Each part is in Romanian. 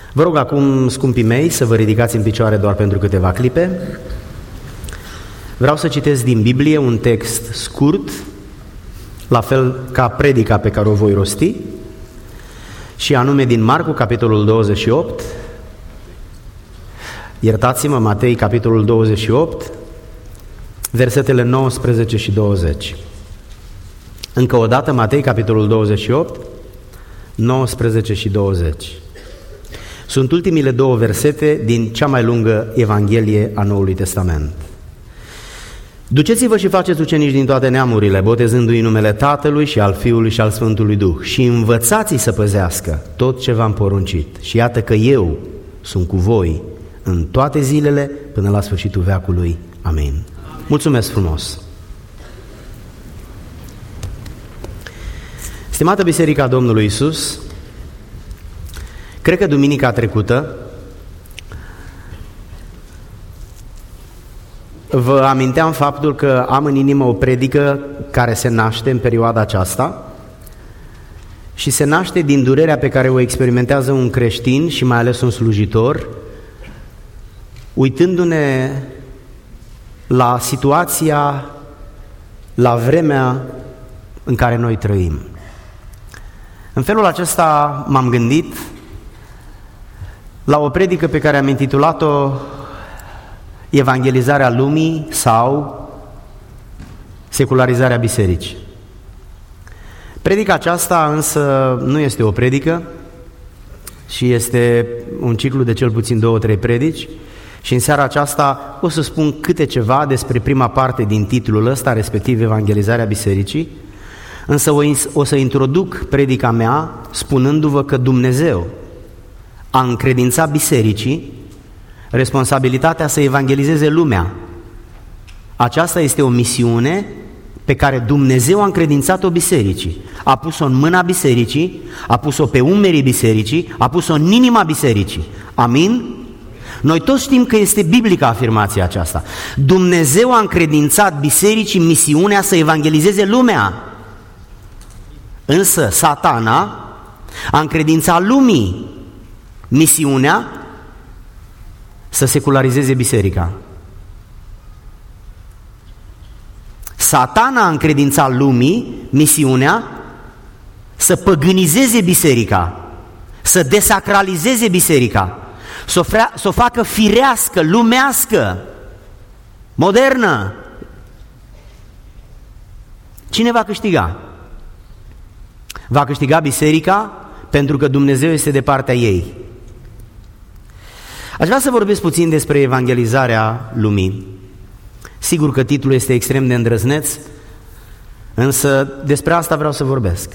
Vă rog acum, scumpii mei, să vă ridicați în picioare doar pentru câteva clipe. Vreau să citesc din Biblie un text scurt, la fel ca predica pe care o voi rosti, și anume din Marcu, capitolul 28, iertați-mă, Matei, capitolul 28, versetele 19 și 20. Încă o dată, Matei, capitolul 28, 19 și 20. Sunt ultimile două versete din cea mai lungă Evanghelie a Noului Testament. Duceți-vă și faceți ucenici din toate neamurile, botezându-i în numele Tatălui și al Fiului și al Sfântului Duh și învățați-i să păzească tot ce v-am poruncit. Și iată că eu sunt cu voi în toate zilele până la sfârșitul veacului. Amin. Mulțumesc frumos! Stimată Biserica Domnului Iisus, cred că duminica trecută vă aminteam faptul că am în inimă o predică care se naște în perioada aceasta și se naște din durerea pe care o experimentează un creștin și mai ales un slujitor, uitându-ne la situația, la vremea în care noi trăim. În felul acesta m-am gândit la o predică pe care am intitulat-o Evangelizarea lumii sau secularizarea bisericii. Predica aceasta însă nu este o predică și este un ciclu de cel puțin 2-3 predici și în seara aceasta o să spun câte ceva despre prima parte din titlul ăsta, respectiv Evangelizarea bisericii, însă o să introduc predica mea spunându-vă că Dumnezeu a încredințat bisericii responsabilitatea să evangelizeze lumea. Aceasta este o misiune pe care Dumnezeu a încredințat-o bisericii. A pus-o în mâna bisericii, a pus-o pe umerii bisericii, a pus-o în inima bisericii. Amin? Noi toți știm că este biblică afirmația aceasta. Dumnezeu a încredințat bisericii misiunea să evangelizeze lumea. Însă Satana a încredințat lumii misiunea să secularizeze biserica. Satana a încredințat lumii misiunea să păgânizeze biserica, să desacralizeze biserica, să o facă firească, lumească, modernă. Cine va câștiga? Va câștiga biserica pentru că Dumnezeu este de partea ei. Aș vrea să vorbesc puțin despre evangelizarea lumii. Sigur că titlul este extrem de îndrăzneț, însă despre asta vreau să vorbesc.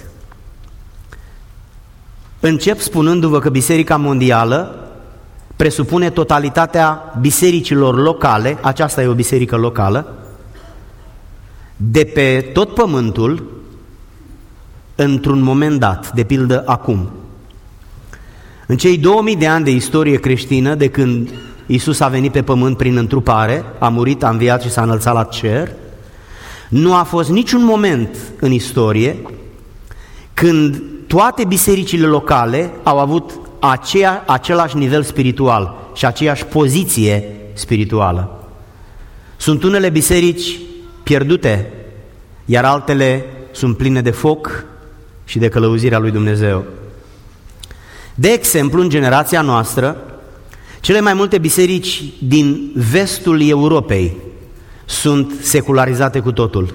Încep spunându-vă că Biserica Mondială presupune totalitatea bisericilor locale, aceasta e o biserică locală, de pe tot pământul, într-un moment dat, de pildă acum. În cei 2000 de ani de istorie creștină, de când Iisus a venit pe pământ prin întrupare, a murit, a înviat și s-a înălțat la cer, nu a fost niciun moment în istorie când toate bisericile locale au avut același nivel spiritual și aceeași poziție spirituală. Sunt unele biserici pierdute, iar altele sunt pline de foc și de călăuzirea lui Dumnezeu. De exemplu, în generația noastră, cele mai multe biserici din vestul Europei sunt secularizate cu totul.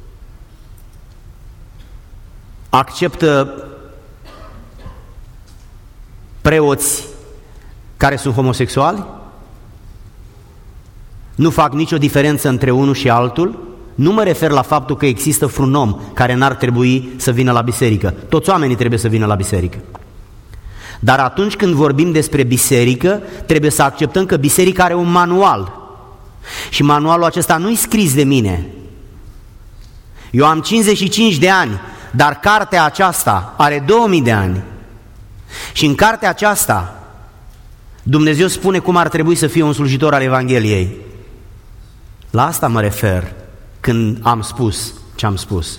Acceptă preoți care sunt homosexuali, nu fac nicio diferență între unul și altul. Nu mă refer la faptul că există vreun om care n-ar trebui să vină la biserică. Toți oamenii trebuie să vină la biserică. Dar atunci când vorbim despre biserică, trebuie să acceptăm că biserica are un manual. Și manualul acesta nu-i scris de mine. Eu am 55 de ani, dar cartea aceasta are 2000 de ani. Și în cartea aceasta Dumnezeu spune cum ar trebui să fie un slujitor al Evangheliei. La asta mă refer când am spus ce am spus.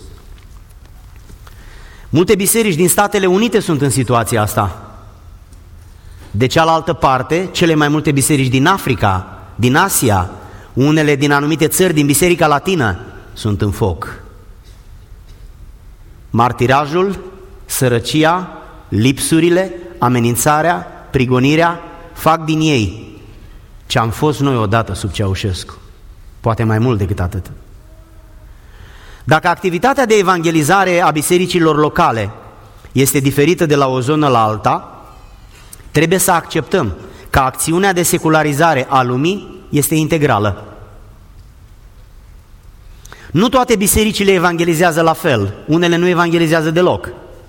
Multe biserici din Statele Unite sunt în situația asta. De cealaltă parte, cele mai multe biserici din Africa, din Asia, unele din anumite țări din Biserica Latină sunt în foc. Martirajul, sărăcia, lipsurile, amenințarea, prigonirea fac din ei ce am fost noi odată sub Ceaușescu, poate mai mult decât atât. Dacă activitatea de evangelizare a bisericilor locale este diferită de la o zonă la alta, trebuie să acceptăm că acțiunea de secularizare a lumii este integrală. Nu toate bisericile evangelizează la fel, unele nu evangelizează deloc.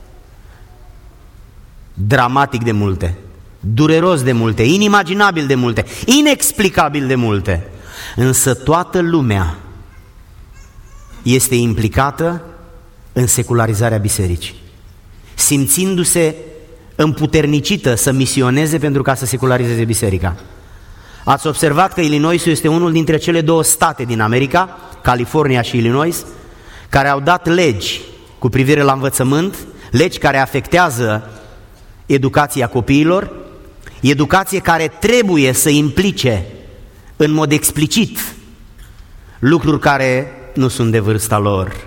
Dramatic de multe, dureros de multe, inimaginabil de multe, inexplicabil de multe. Însă toată lumea este implicată în secularizarea bisericii, simțindu-se împuternicită să misioneze pentru ca să secularizeze biserica. Ați observat că Illinois este unul dintre cele două state din America, California și Illinois, care au dat legi cu privire la învățământ, legi care afectează educația copiilor, educație care trebuie să implice în mod explicit lucruri care nu sunt de vârsta lor.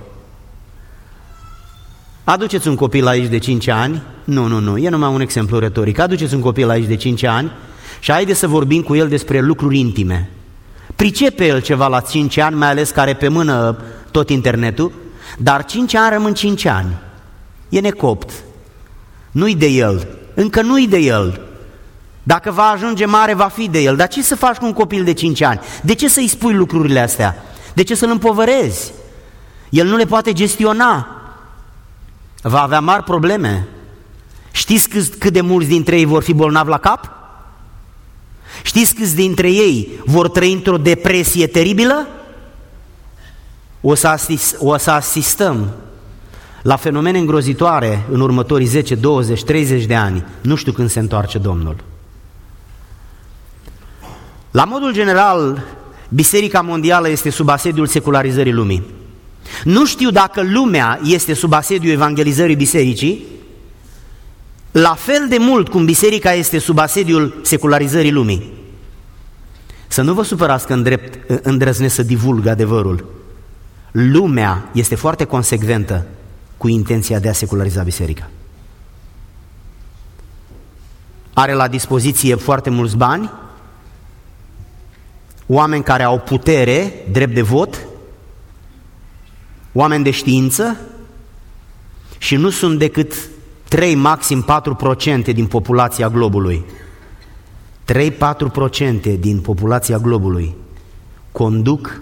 Aduceți un copil aici de 5 ani, nu, e numai un exemplu retoric, aduceți un copil aici de 5 ani și haideți să vorbim cu el despre lucruri intime. Pricepe el ceva la 5 ani, mai ales că are pe mână tot internetul, dar 5 ani rămân 5 ani. E necopt. Nu-i de el, încă nu-i de el. Dacă va ajunge mare, va fi de el. Dar ce să faci cu un copil de 5 ani? De ce să-i spui lucrurile astea? De ce să-l împovărezi? El nu le poate gestiona. Va avea mari probleme. Știți cât de mulți dintre ei vor fi bolnavi la cap? Știți câți dintre ei vor trăi într-o depresie teribilă? O să asistăm la fenomene îngrozitoare în următorii 10, 20, 30 de ani. Nu știu când se întoarce Domnul. La modul general, Biserica Mondială este sub asediul secularizării lumii. Nu știu dacă lumea este sub asediul evangelizării bisericii, la fel de mult cum biserica este sub asediul secularizării lumii. Să nu vă supărați că îndrăznesc să divulg adevărul. Lumea este foarte consecventă cu intenția de a seculariza biserica. Are la dispoziție foarte mulți bani, oameni care au putere, drept de vot, oameni de știință și nu sunt decât 3, maxim 4% din populația globului. 3-4% din populația globului conduc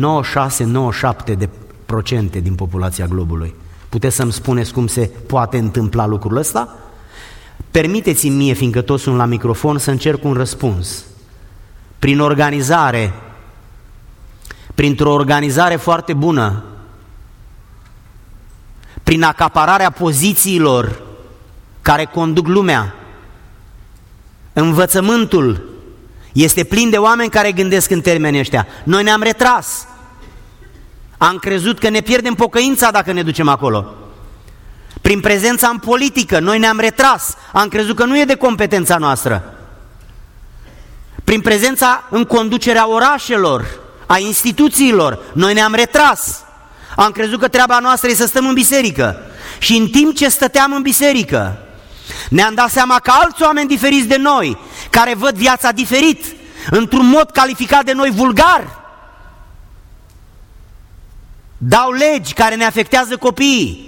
96-97% din populația globului. Puteți să-mi spuneți cum se poate întâmpla lucrul ăsta? Permiteți-mi mie, fiindcă toți sunt la microfon, să încerc un răspuns. Prin organizare, printr-o organizare foarte bună, prin acapararea pozițiilor care conduc lumea, învățământul este plin de oameni care gândesc în termenii ăștia. Noi ne-am retras. Am crezut că ne pierdem pocăința dacă ne ducem acolo. Prin prezența în politică, noi ne-am retras. Am crezut că nu e de competența noastră. Prin prezența în conducerea orașelor, a instituțiilor, noi ne-am retras. Am crezut că treaba noastră e să stăm în biserică. Și în timp ce stăteam în biserică, ne-am dat seama că alți oameni diferiți de noi, care văd viața diferit, într-un mod calificat de noi vulgar, dau legi care ne afectează copiii.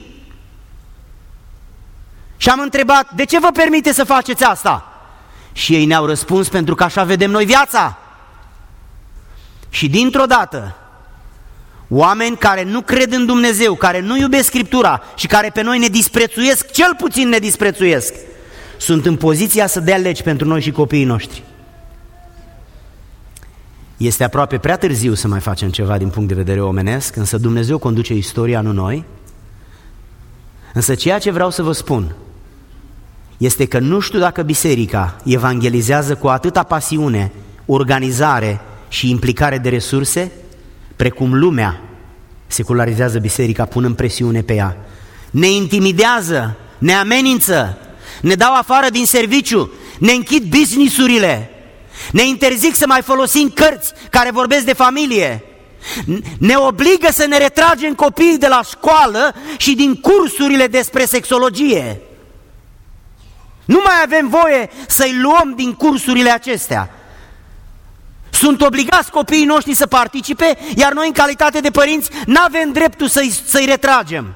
Și am întrebat, de ce vă permite să faceți asta? Și ei ne-au răspuns, pentru că așa vedem noi viața. Și dintr-o dată, oameni care nu cred în Dumnezeu, care nu iubesc Scriptura și care pe noi ne disprețuiesc, cel puțin ne disprețuiesc, sunt în poziția să dea legi pentru noi și copiii noștri. Este aproape prea târziu să mai facem ceva din punct de vedere omenesc, însă Dumnezeu conduce istoria, nu noi. Însă ceea ce vreau să vă spun este că nu știu dacă biserica evangelizează cu atâta pasiune, organizare și implicare de resurse, precum lumea secularizează biserica punând presiune pe ea. Ne intimidează, ne amenință, ne dau afară din serviciu, ne închid business-urile, ne interzic să mai folosim cărți care vorbesc de familie, ne obligă să ne retragem copiii de la școală și din cursurile despre sexologie. Nu mai avem voie să-i luăm din cursurile acestea. Sunt obligați copiii noștri să participe, iar noi în calitate de părinți n-avem dreptul să-i retragem.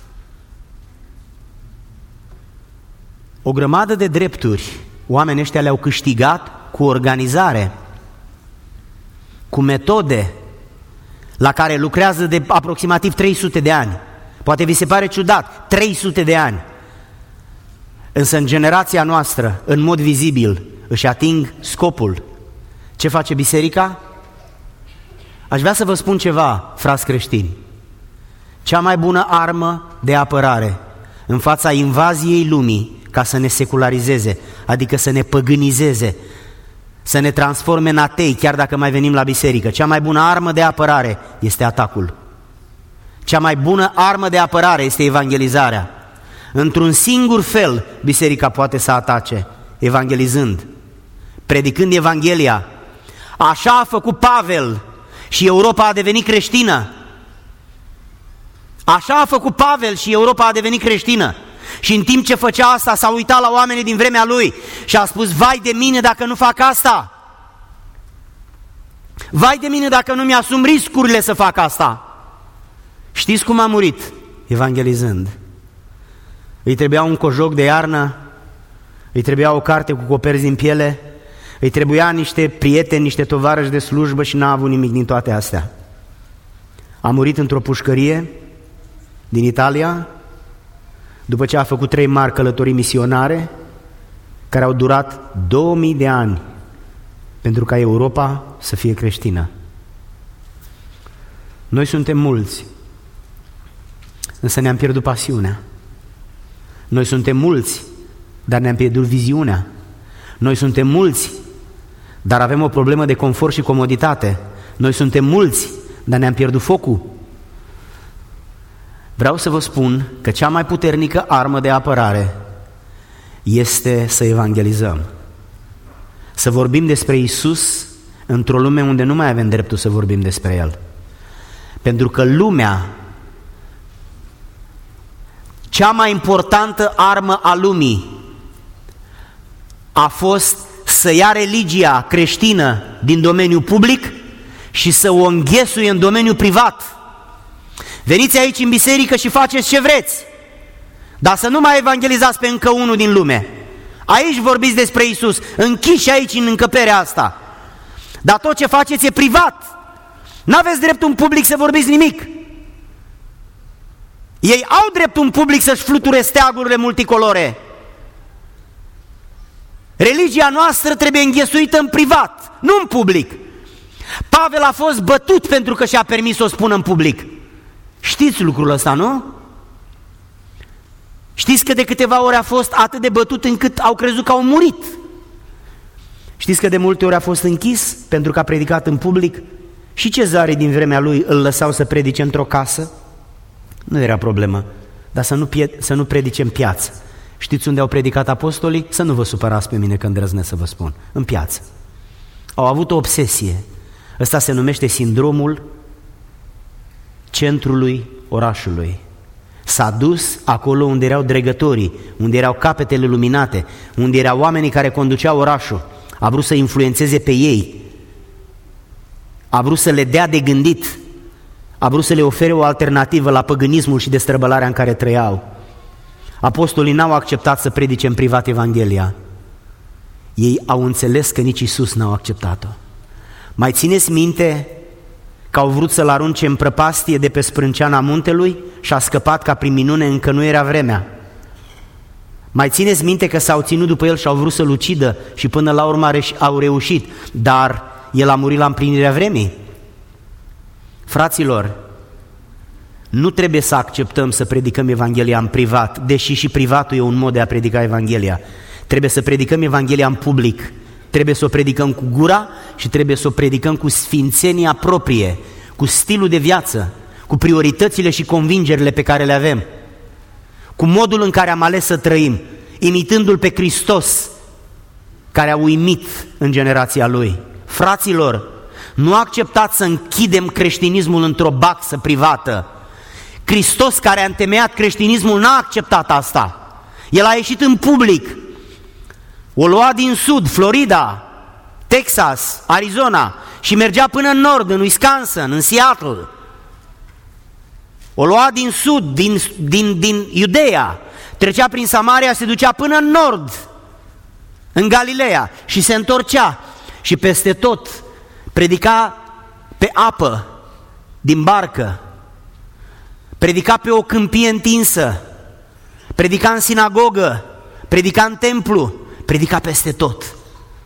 O grămadă de drepturi oamenii ăștia le-au câștigat cu organizare, cu metode la care lucrează de aproximativ 300 de ani. Poate vi se pare ciudat, 300 de ani. Însă în generația noastră, în mod vizibil, își ating scopul. Ce face biserica? Aș vrea să vă spun ceva, frați creștini. Cea mai bună armă de apărare în fața invaziei lumii ca să ne secularizeze, adică să ne păgânizeze, să ne transforme în atei, chiar dacă mai venim la biserică. Cea mai bună armă de apărare este atacul. Cea mai bună armă de apărare este evangelizarea. Într-un singur fel, biserica poate să atace, evangelizând, predicând Evanghelia. Așa a făcut Pavel și Europa a devenit creștină. Așa a făcut Pavel și Europa a devenit creștină. Și în timp ce făcea asta, s-a uitat la oamenii din vremea lui și a spus: vai de mine dacă nu fac asta! Vai de mine dacă nu mi-asum riscurile să fac asta! Știți cum a murit? Evangelizând. Îi trebuia un cojoc de iarnă, îi trebuia o carte cu coperți din piele, îi trebuia niște prieteni, niște tovarăși de slujbă și n-a avut nimic din toate astea. A murit într-o pușcărie din Italia, după ce a făcut 3 mari călătorii misionare, care au durat 2000 de ani, pentru ca Europa să fie creștină. Noi suntem mulți, însă ne-am pierdut pasiunea. Noi suntem mulți, dar ne-am pierdut viziunea. Noi suntem mulți, dar avem o problemă de confort și comoditate. Noi suntem mulți, dar ne-am pierdut focul. Vreau să vă spun că cea mai puternică armă de apărare este să evangelizăm. Să vorbim despre Iisus într-o lume unde nu mai avem dreptul să vorbim despre El. Pentru că lumea, cea mai importantă armă a lumii, a fost să ia religia creștină din domeniul public și să o înghesuie în domeniul privat. Veniți aici în biserică și faceți ce vreți, dar să nu mai evangelizați pe încă unul din lume. Aici vorbiți despre Iisus, închiși aici în încăperea asta. Dar tot ce faceți e privat. N-aveți dreptul în public să vorbiți nimic. Ei au dreptul în public să-și fluture steagurile multicolore. Religia noastră trebuie înghesuită în privat, nu în public. Pavel a fost bătut pentru că și-a permis să o spună în public. Știți lucrul ăsta, nu? Știți că de câteva ori a fost atât de bătut încât au crezut că au murit. Știți că de multe ori a fost închis pentru că a predicat în public și cezarii din vremea lui îl lăsau să predice într-o casă? Nu era problemă, dar să nu predice în piață. Știți unde au predicat apostolii? Să nu vă supărați pe mine că îndrăznesc să vă spun. În piață. Au avut o obsesie. Ăsta se numește sindromul centrului orașului. S-a dus acolo unde erau dregătorii, unde erau capetele luminate, unde erau oamenii care conduceau orașul. A vrut să influențeze pe ei. A vrut să le dea de gândit. A vrut să le ofere o alternativă la păgânismul și destrăbălarea în care trăiau. Apostolii n-au acceptat să predice în privat Evanghelia. Ei au înțeles că nici Iisus n-au acceptat-o. Mai țineți minte că au vrut să-l arunce în prăpastie de pe sprânceana muntelui și a scăpat ca prin minune, încă nu era vremea. Mai țineți minte că s-au ținut după el și au vrut să-l ucidă și până la urmă au reușit, dar el a murit la împlinirea vremii. Fraților, nu trebuie să acceptăm să predicăm Evanghelia în privat, deși și privatul e un mod de a predica Evanghelia. Trebuie să predicăm Evanghelia în public, trebuie să o predicăm cu gura și trebuie să o predicăm cu sfințenia proprie, cu stilul de viață, cu prioritățile și convingerile pe care le avem, cu modul în care am ales să trăim, imitându-L pe Hristos, care a uimit în generația lui. Fraților, nu acceptați să închidem creștinismul într-o baxă privată. Hristos, care a întemeiat creștinismul, n-a acceptat asta. El a ieșit în public. O lua din sud, Florida, Texas, Arizona și mergea până în nord, în Wisconsin, în Seattle. O lua din sud, din Iudeea, trecea prin Samaria, se ducea până în nord, în Galileea, și se întorcea. Și peste tot predica pe apă, din barcă, predica pe o câmpie întinsă, predica în sinagogă, predica în templu, predica peste tot.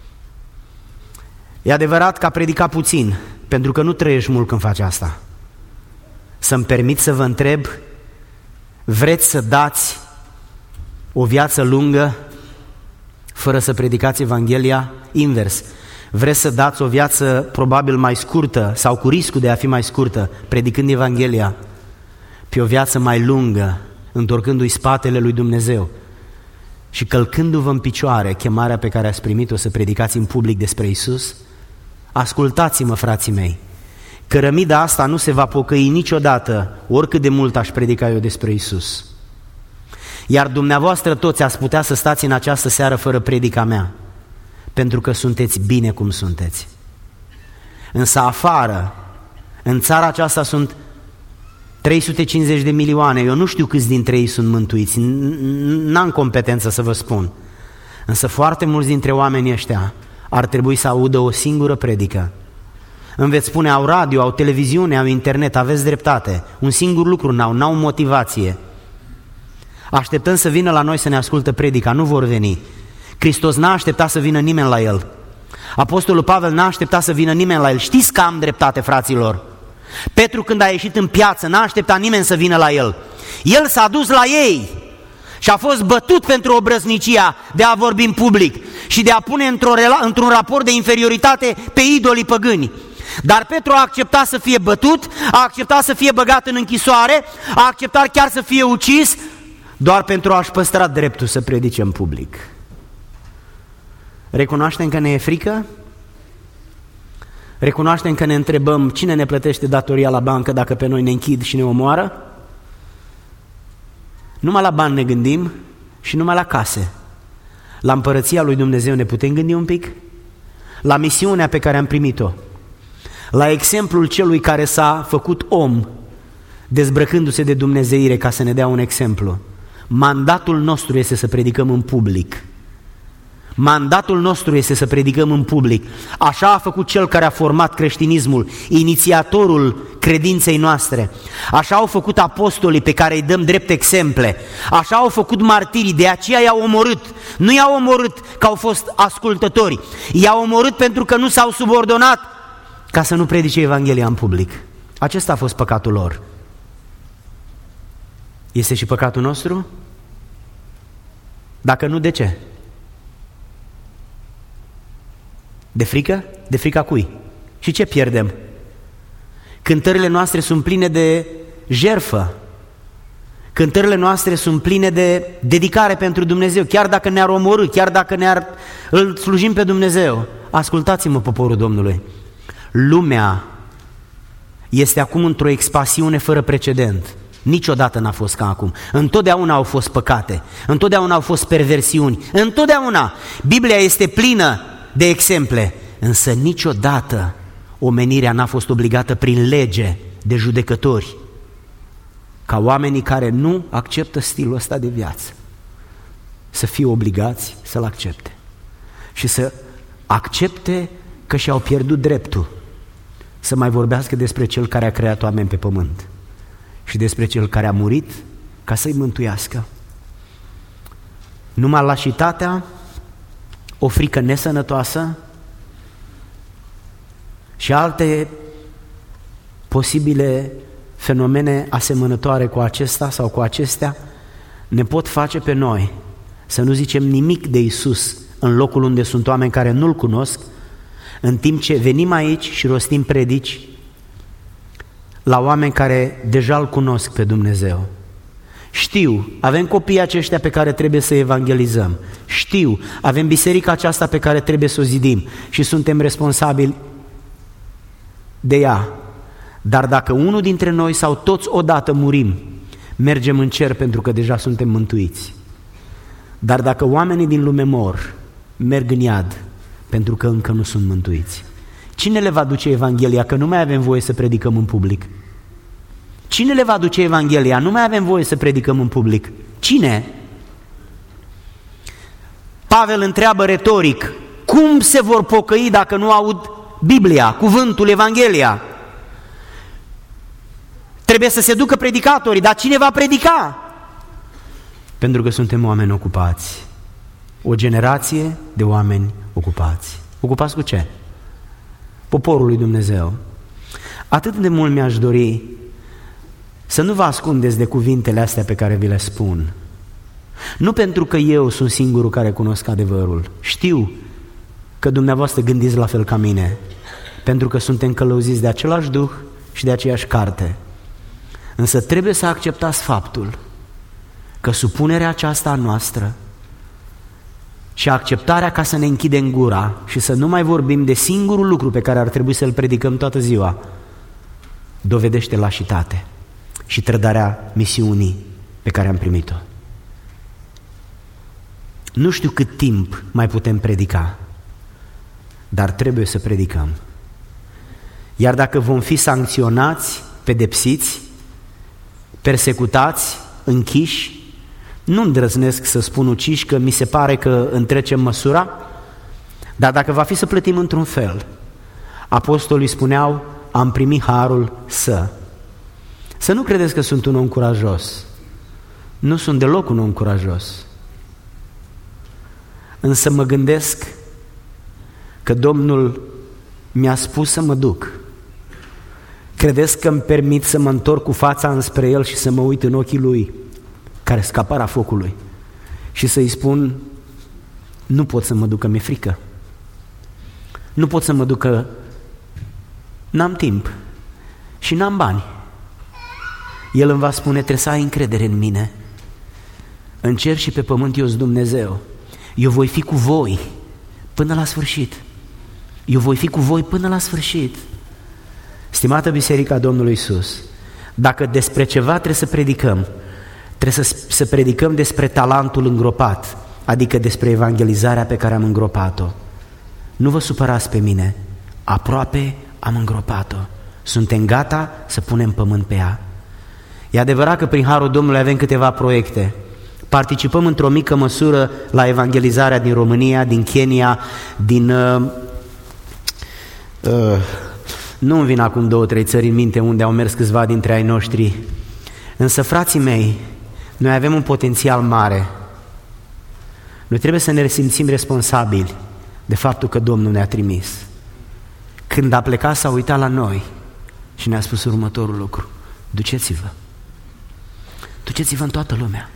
E adevărat că a predicat puțin, pentru că nu trăiești mult când faci asta. Să-mi permit să vă întreb, vreți să dați o viață lungă fără să predicați Evanghelia? Invers. Vreți să dați o viață probabil mai scurtă sau cu riscul de a fi mai scurtă, predicând Evanghelia, pe o viață mai lungă, întorcându-i spatele lui Dumnezeu și călcându-vă în picioare chemarea pe care ați primit-o să predicați în public despre Iisus? Ascultați-mă, frații mei, cărămida asta nu se va pocăi niciodată, oricât de mult aș predica eu despre Iisus. Iar dumneavoastră toți ați putea să stați în această seară fără predica mea, pentru că sunteți bine cum sunteți. Însă afară, în țara aceasta sunt 350 de milioane, eu nu știu câți dintre ei sunt mântuiți, n-am competență să vă spun. Însă foarte mulți dintre oamenii ăștia ar trebui să audă o singură predică. Îmi veți spune, au radio, au televiziune, au internet, aveți dreptate. Un singur lucru n-au motivație. Așteptăm să vină la noi să ne ascultă predica, nu vor veni. Hristos n-a așteptat să vină nimeni la El. Apostolul Pavel n-a așteptat să vină nimeni la El. Știți că am dreptate, fraților? Petru, când a ieșit în piață, n-a așteptat nimeni să vină la el. El s-a dus la ei și a fost bătut pentru obrăznicia de a vorbi în public și de a pune într-un raport de inferioritate pe idolii păgâni. Dar Petru a acceptat să fie bătut, a acceptat să fie băgat în închisoare, a acceptat chiar să fie ucis, doar pentru a-și păstra dreptul să predice în public. Recunoaștem că ne e frică? Recunoaștem că ne întrebăm cine ne plătește datoria la bancă dacă pe noi ne închid și ne omoară? Numai la bani ne gândim și numai la case. La împărăția lui Dumnezeu ne putem gândi un pic? La misiunea pe care am primit-o, la exemplul celui care s-a făcut om, dezbrăcându-se de dumnezeire ca să ne dea un exemplu. Mandatul nostru este să predicăm în public. Mandatul nostru este să predicăm în public. Așa a făcut cel care a format creștinismul, inițiatorul credinței noastre. Așa au făcut apostolii pe care îi dăm drept exemple. Așa au făcut martirii, de aceea i-au omorât. Nu i-au omorât că au fost ascultători, i-au omorât pentru că nu s-au subordonat ca să nu predice Evanghelia în public. Acesta a fost păcatul lor. Este și păcatul nostru? Dacă nu, de ce? De frică? De frica cui? Și ce pierdem? Cântările noastre sunt pline de jertfă. Cântările noastre sunt pline de dedicare pentru Dumnezeu, chiar dacă ne-ar omorî, chiar dacă îl slujim pe Dumnezeu. Ascultați-mă, poporul Domnului. Lumea este acum într-o expansiune fără precedent. Niciodată n-a fost ca acum. Întotdeauna au fost păcate, întotdeauna au fost perversiuni, întotdeauna. Biblia este plină de exemple, însă niciodată omenirea n-a fost obligată prin lege de judecători ca oamenii care nu acceptă stilul ăsta de viață să fie obligați să-l accepte și să accepte că și-au pierdut dreptul să mai vorbească despre Cel care a creat oameni pe pământ și despre Cel care a murit ca să-i mântuiască. Numai lașitatea, o frică nesănătoasă și alte posibile fenomene asemănătoare cu acesta sau cu acestea ne pot face pe noi să nu zicem nimic de Iisus în locul unde sunt oameni care nu-L cunosc, în timp ce venim aici și rostim predici la oameni care deja îl cunosc pe Dumnezeu Știu, avem copiii aceștia pe care trebuie să evangelizăm. Știu, avem biserica aceasta pe care trebuie să o zidim și suntem responsabili de ea. Dar dacă unul dintre noi sau toți odată murim, mergem în cer pentru că deja suntem mântuiți. Dar dacă oamenii din lume mor, merg în iad pentru că încă nu sunt mântuiți. Cine le va duce Evanghelia? Că nu mai avem voie să predicăm în public. Cine le va duce Evanghelia? Nu mai avem voie să predicăm în public. Cine? Pavel întreabă retoric, cum se vor pocăi dacă nu aud Biblia, cuvântul, Evanghelia? Trebuie să se ducă predicatorii, dar cine va predica? Pentru că suntem oameni ocupați. O generație de oameni ocupați. Ocupați cu ce? Poporul lui Dumnezeu. Atât de mult mi-aș dori să nu vă ascundeți de cuvintele astea pe care vi le spun. Nu pentru că eu sunt singurul care cunosc adevărul. Știu că dumneavoastră gândiți la fel ca mine, pentru că suntem călăuziți de același Duh și de aceeași carte. Însă trebuie să acceptați faptul că supunerea aceasta a noastră și acceptarea ca să ne închidem gura și să nu mai vorbim de singurul lucru pe care ar trebui să-l predicăm toată ziua, dovedește lașitate și trădarea misiunii pe care am primit-o. Nu știu cât timp mai putem predica, dar trebuie să predicăm. Iar dacă vom fi sancționați, pedepsiți, persecutați, închiși, nu îndrăznesc să spun uciși, că mi se pare că întrecem măsura, dar dacă va fi să plătim într-un fel, apostolii spuneau, am primit harul să nu credeți că sunt un om curajos. Nu sunt deloc un om curajos. Însă mă gândesc că Domnul mi-a spus să mă duc. Credeți că îmi permit să mă întorc cu fața înspre El și să mă uit în ochii Lui, care scapara focului, și să-i spun, nu pot să mă duc, că mi-e frică. Nu pot să mă duc, că n-am timp și n-am bani. El îmi va spune, trebuie să ai încredere în mine. În cer și pe pământ eu sunt Dumnezeu. Eu voi fi cu voi până la sfârșit. Eu voi fi cu voi până la sfârșit. Stimată Biserica Domnului Iisus, dacă despre ceva trebuie să predicăm, trebuie să predicăm despre talentul îngropat, adică despre evangelizarea pe care am îngropat-o. Nu vă supărați pe mine, aproape am îngropat-o. Suntem gata să punem pământ pe ea. E adevărat că prin harul Domnului avem câteva proiecte. Participăm într-o mică măsură la evangelizarea din România, din Kenya, nu-mi vin acum 2-3 țări în minte unde au mers câțiva dintre ai noștri. Însă, frații mei, noi avem un potențial mare. Noi trebuie să ne simțim responsabili de faptul că Domnul ne-a trimis. Când a plecat, s-a uitat la noi și ne-a spus următorul lucru: duceți-vă. Duceți-vă în toată lumea.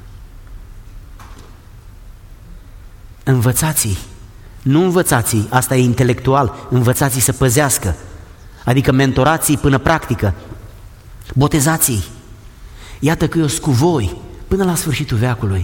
Învățați-i. Nu învățați-i, asta e intelectual, învățați-i să păzească. Adică mentorați-i până practică. Botezați-i. Iată că eu sunt cu voi până la sfârșitul veacului.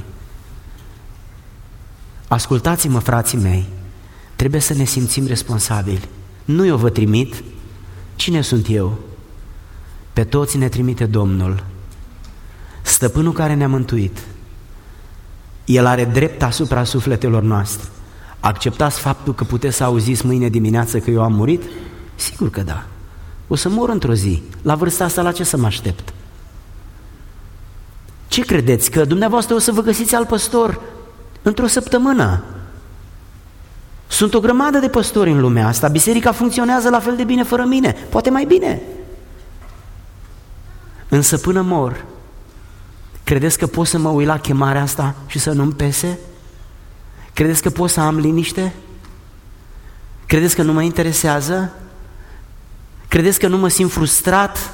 Ascultați-mă, frații mei, trebuie să ne simțim responsabili. Nu eu vă trimit. Cine sunt eu? Pe toți ne trimite Domnul, Stăpânul care ne-a mântuit. El are drept asupra sufletelor noastre. Acceptați faptul că puteți să auziți mâine dimineață că eu am murit? Sigur că da. O să mor într-o zi. La vârsta asta, la ce să mă aștept? Ce credeți? Că dumneavoastră o să vă găsiți alt păstor într-o săptămână? Sunt o grămadă de păstori în lumea asta. Biserica funcționează la fel de bine fără mine, poate mai bine. Însă până mor, credeți că pot să mă uit la chemarea asta și să nu-mi pese? Credeți că pot să am liniște? Credeți că nu mă interesează? Credeți că nu mă simt frustrat?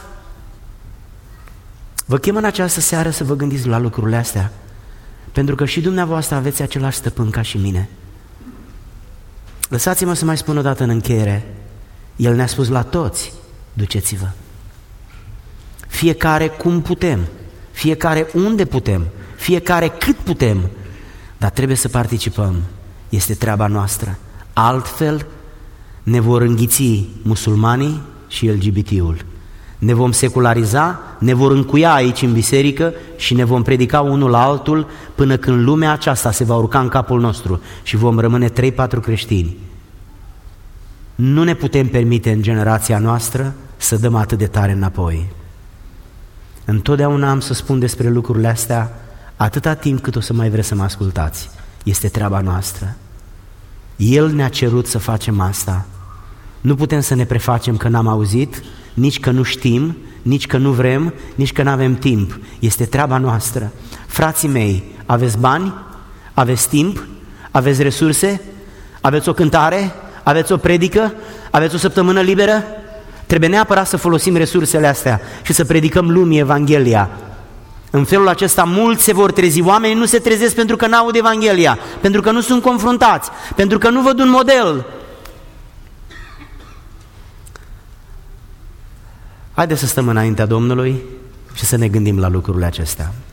Vă chem în această seară să vă gândiți la lucrurile astea, pentru că și dumneavoastră aveți același stăpân ca și mine. Lăsați-mă să mai spun o dată în încheiere. El ne-a spus la toți, duceți-vă. Fiecare cum putem, fiecare unde putem, fiecare cât putem, dar trebuie să participăm. Este treaba noastră. Altfel ne vor înghiți musulmanii și LGBT-ul. Ne vom seculariza, ne vor încuia aici în biserică și ne vom predica unul la altul până când lumea aceasta se va urca în capul nostru și vom rămâne 3-4 creștini. Nu ne putem permite în generația noastră să dăm atât de tare înapoi. Întotdeauna am să spun despre lucrurile astea atâta timp cât o să mai vreți să mă ascultați. Este treaba noastră. El ne-a cerut să facem asta. Nu putem să ne prefacem că n-am auzit, nici că nu știm, nici că nu vrem, nici că n-avem timp. Este treaba noastră. Frații mei, aveți bani? Aveți timp? Aveți resurse? Aveți o cântare? Aveți o predică? Aveți o săptămână liberă? Trebuie neapărat să folosim resursele astea și să predicăm lumii Evanghelia. În felul acesta mulți se vor trezi. Oamenii nu se trezesc pentru că n-aud Evanghelia, pentru că nu sunt confruntați, pentru că nu văd un model. Haideți să stăm înaintea Domnului și să ne gândim la lucrurile acestea.